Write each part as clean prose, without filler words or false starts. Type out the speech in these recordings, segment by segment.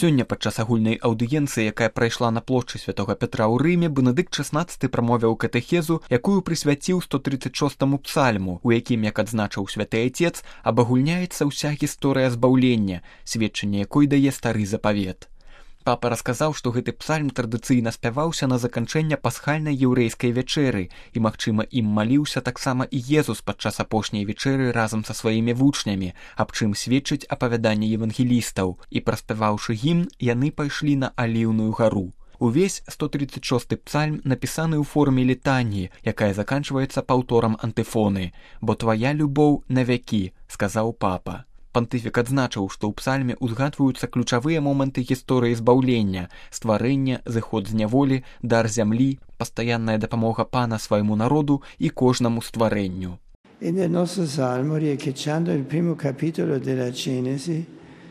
Сёння падчас агульнай аўдыенцыі, якая прайшла на плошчы святога Пятра ў Рыме, Бенедыкт XVI прамовіў катэхезу, якую прысвяціў 136-му псальму, у якім, як адзначыў святы Айцец, абагульняецца ўся гісторыя збаўлення, сведчанне якой дае стары запавет. Папа расказаў, што гэты псальм традыцыйна спяваўся на заканчэнне пасхальнай еўрэйскай вячэры, і, магчыма, ім маліўся таксама і Езус падчас апошняй вячэры разам са сваімі вучнямі, аб чым сведчыць апавяданне евангелістаў, і, праспяваўшы гімн, яны пайшлі на Аліўную гару. Увесь 136-й псальм напісаны ў форме літаніі, якая заканчваецца паўторам антыфоны «Бо твая любоў навякі», сказаў папа. Пантыфік адзначыў, што ў псальме узгадваюцца ключавыя моманты гісторыі збаўлення, стварэння, зыход з няволі, дар зямлі, пастаянная дапамога пана свайму народу і кожнаму стварэнню. E nel nostro salmo, riecheggiando il primo capitolo della Genesi,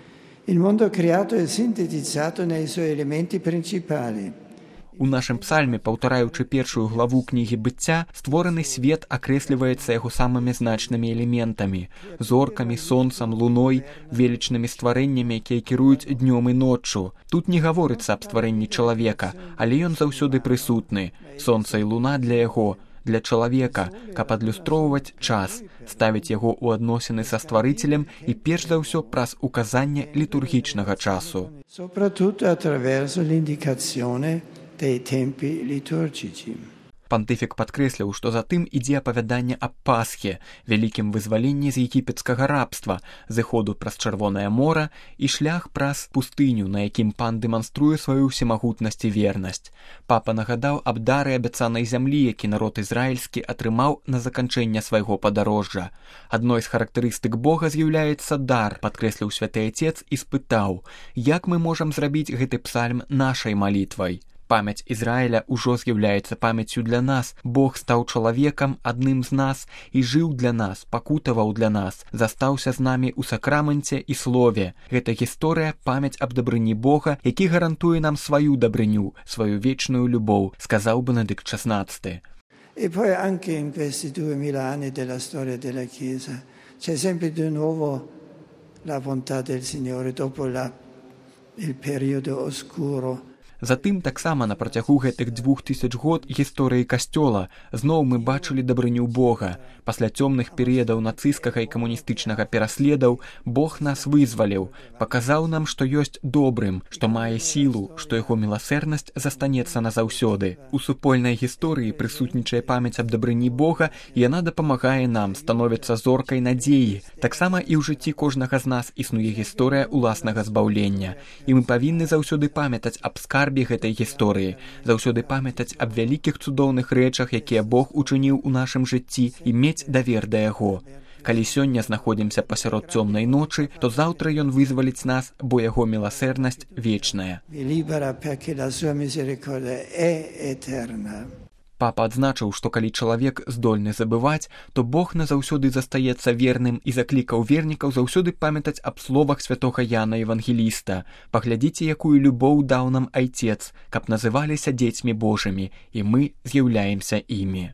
il mondo creato è sintetizzato nei suoi elementi principali. У нашым псальме, паўтараючы першую главу кнігі быцця, створаны свет акрэсліваецца яго самымі значнымі элементамі – зоркамі, сонцам, луной, велічнымі стварэннямі, якія кіруюць днём і ноччу. Тут не гаворыцца аб стварэнні чалавека, але ён заўсёды прысутны. Сонца і луна для яго, для чалавека, каб адлюстроўваць час, ставіць яго ў адносіны са стварыцелем і перш за ўсё праз указанне літургічнага часу. Soprattutto attraverso l'indicazione dei tempi liturgici. Пантыфік падкрэсліў, што затым ідзе апавяданне аб Пасхе, вялікім вызваленні з егіпецкага рабства, зыходу праз Чырвонае мора і шлях праз пустыню, на якім пан дэманструе сваю ўсемагутнасць і вернасць. Папа нагадаў аб дары абяцанай зямлі, які народ ізраільскі атрымаў на заканчэнне свайго падарожжа. Адной з характарыстык Бога з'яўляецца дар, падкрэсліў святы Айцец і спытаў, як мы можам зрабіць гэты псальм нашай малітвай. Памяць Ізраіля ўжо з'яўляецца памяццю для нас. Бог стаў чалавекам, адным з нас, і жыў для нас, пакутаваў для нас, застаўся з намі ў сакраменце і слове. Гэта гісторыя, памяць аб дабрыні Бога, які гарантуе нам сваю дабрыню, сваю вечную любоў, сказаў Бенедыкт XVI. E poi anche in questi 2000 anni della storia della Chiesa c'è sempre di nuovo la bontà del Signore dopo il periodo oscuro. Затым таксама на працягу гэтых 2000 год гісторыі касцёла зноў мы бачылі дабрыню Бога. Пасля цёмных перыядаў нацысцкага і камуністычнага пераследаў Бог нас вызваліў, паказаў нам, што ёсць добрым, што мае сілу, што яго міласэрнасць застанецца назаўсёды. У супольнай гісторыі прысутнічае памяць аб дабрыні Бога, і яна дапамагае нам, становіцца зоркай надзеі. Таксама і ў жыцці кожнага з нас існуе гісторыя ўласнага збаўлення, і мы павінны заўсёды памятаць аб скарбе гэтай гісторыі, заўсёды памятаць аб вялікіх цудоўных рэчах, якія Бог учыніў у нашым жыцці, і мець давер да яго. Калі сёння знаходзімся пасярод цёмнай ночы, то заўтра ён вызваліць нас, бо яго міласэрнасць вечная. Папа адзначыў, што калі чалавек здольны забываць, то Бог назаўсёды застаецца верным і заклікаў вернікаў заўсёды памятаць аб словах святога Яна Евангеліста. Паглядзіце, якую любоў даў нам Айцец, каб называліся дзецьмі Божымі, і мы з'яўляемся імі.